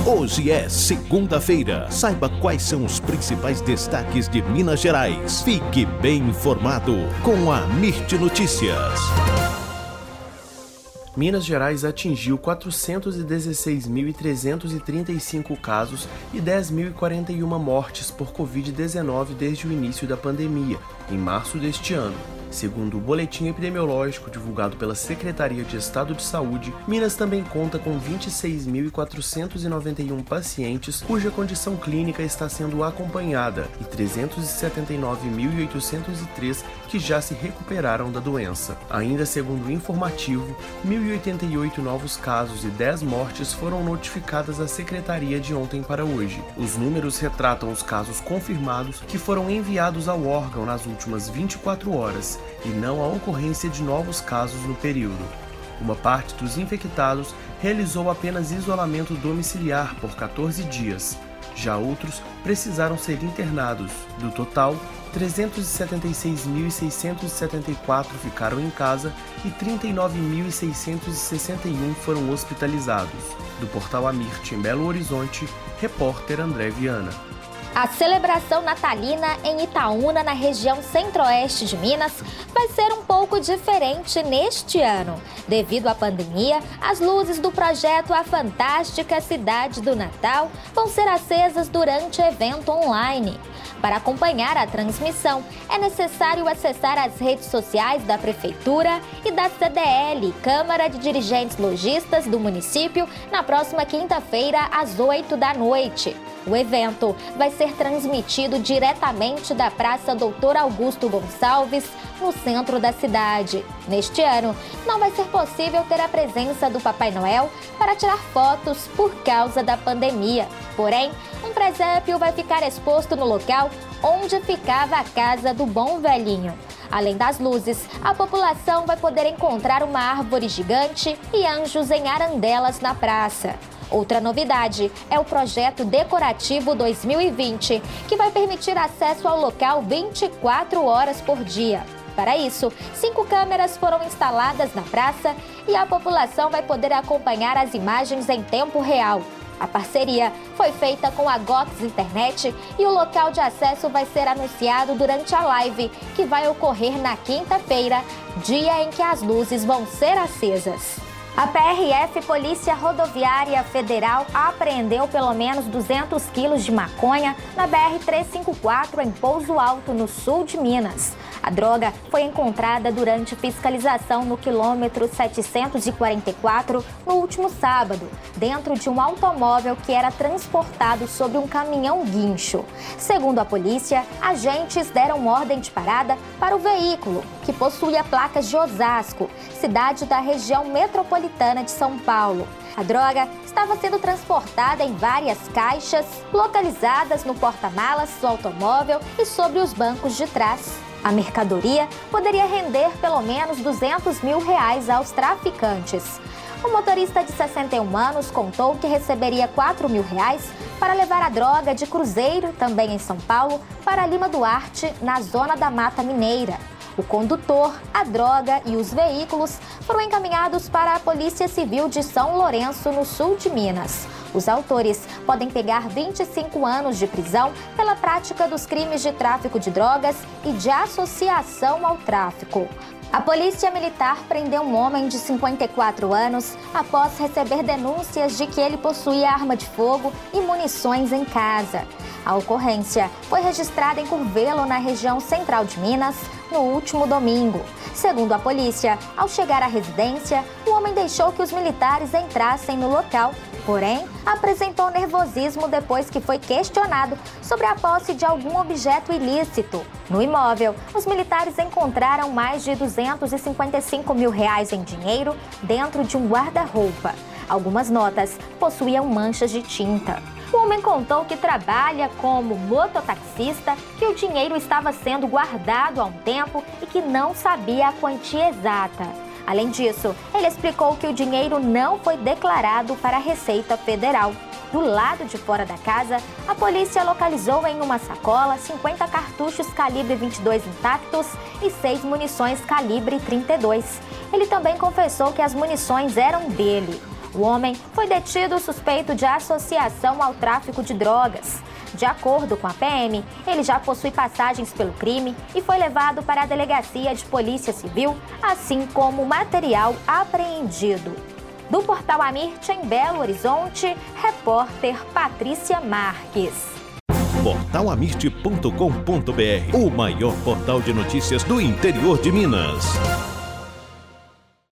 Hoje é segunda-feira. Saiba quais são os principais destaques de Minas Gerais. Fique bem informado com a Mirte Notícias. Minas Gerais atingiu 416.335 casos e 10.041 mortes por Covid-19 desde o início da pandemia, em março deste ano. Segundo o boletim epidemiológico divulgado pela Secretaria de Estado de Saúde, Minas também conta com 26.491 pacientes cuja condição clínica está sendo acompanhada e 379.803 que já se recuperaram da doença. Ainda segundo o informativo, 1.088 novos casos e 10 mortes foram notificadas à Secretaria de ontem para hoje. Os números retratam os casos confirmados que foram enviados ao órgão nas últimas 24 horas, e não a ocorrência de novos casos no período. Uma parte dos infectados realizou apenas isolamento domiciliar por 14 dias. Já outros precisaram ser internados. Do total, 376.674 ficaram em casa e 39.661 foram hospitalizados. Do Portal Amirte, em Belo Horizonte, repórter André Viana. A celebração natalina em Itaúna, na região centro-oeste de Minas, vai ser um pouco diferente neste ano. Devido à pandemia, as luzes do projeto A Fantástica Cidade do Natal vão ser acesas durante o evento online. Para acompanhar a transmissão, é necessário acessar as redes sociais da Prefeitura e da CDL, Câmara de Dirigentes Lojistas do município, na próxima quinta-feira, às 8 da noite. O evento vai ser transmitido diretamente da Praça Doutor Augusto Gonçalves, no centro da cidade. Neste ano, não vai ser possível ter a presença do Papai Noel para tirar fotos por causa da pandemia. Porém, um presépio vai ficar exposto no local onde ficava a casa do Bom Velhinho. Além das luzes, a população vai poder encontrar uma árvore gigante e anjos em arandelas na praça. Outra novidade é o projeto Decorativo 2020, que vai permitir acesso ao local 24 horas por dia. Para isso, 5 câmeras foram instaladas na praça e a população vai poder acompanhar as imagens em tempo real. A parceria foi feita com a Gox Internet e o local de acesso vai ser anunciado durante a live, que vai ocorrer na quinta-feira, dia em que as luzes vão ser acesas. A PRF, Polícia Rodoviária Federal, apreendeu pelo menos 200 quilos de maconha na BR-354 em Pouso Alto, no sul de Minas. A droga foi encontrada durante fiscalização no quilômetro 744 no último sábado, dentro de um automóvel que era transportado sobre um caminhão guincho. Segundo a polícia, agentes deram ordem de parada para o veículo, que possuía placas de Osasco, cidade da região metropolitana de São Paulo. A droga estava sendo transportada em várias caixas, localizadas no porta-malas do automóvel e sobre os bancos de trás. A mercadoria poderia render pelo menos R$200 mil aos traficantes. O motorista de 61 anos contou que receberia R$4 mil para levar a droga de Cruzeiro, também em São Paulo, para Lima Duarte, na zona da Mata Mineira. O condutor, a droga e os veículos foram encaminhados para a Polícia Civil de São Lourenço, no sul de Minas. Os autores podem pegar 25 anos de prisão pela prática dos crimes de tráfico de drogas e de associação ao tráfico. A Polícia Militar prendeu um homem de 54 anos após receber denúncias de que ele possuía arma de fogo e munições em casa. A ocorrência foi registrada em Curvelo, na região central de Minas, no último domingo. Segundo a polícia, ao chegar à residência, o homem deixou que os militares entrassem no local. Porém, apresentou nervosismo depois que foi questionado sobre a posse de algum objeto ilícito. No imóvel, os militares encontraram mais de R$255 mil em dinheiro dentro de um guarda-roupa. Algumas notas possuíam manchas de tinta. O homem contou que trabalha como mototaxista, que o dinheiro estava sendo guardado há um tempo e que não sabia a quantia exata. Além disso, ele explicou que o dinheiro não foi declarado para a Receita Federal. Do lado de fora da casa, a polícia localizou em uma sacola 50 cartuchos calibre 22 intactos e 6 munições calibre 32. Ele também confessou que as munições eram dele. O homem foi detido suspeito de associação ao tráfico de drogas. De acordo com a PM, ele já possui passagens pelo crime e foi levado para a Delegacia de Polícia Civil, assim como material apreendido. Do Portal Amirte, em Belo Horizonte, repórter Patrícia Marques. Portalamirte.com.br, o maior portal de notícias do interior de Minas.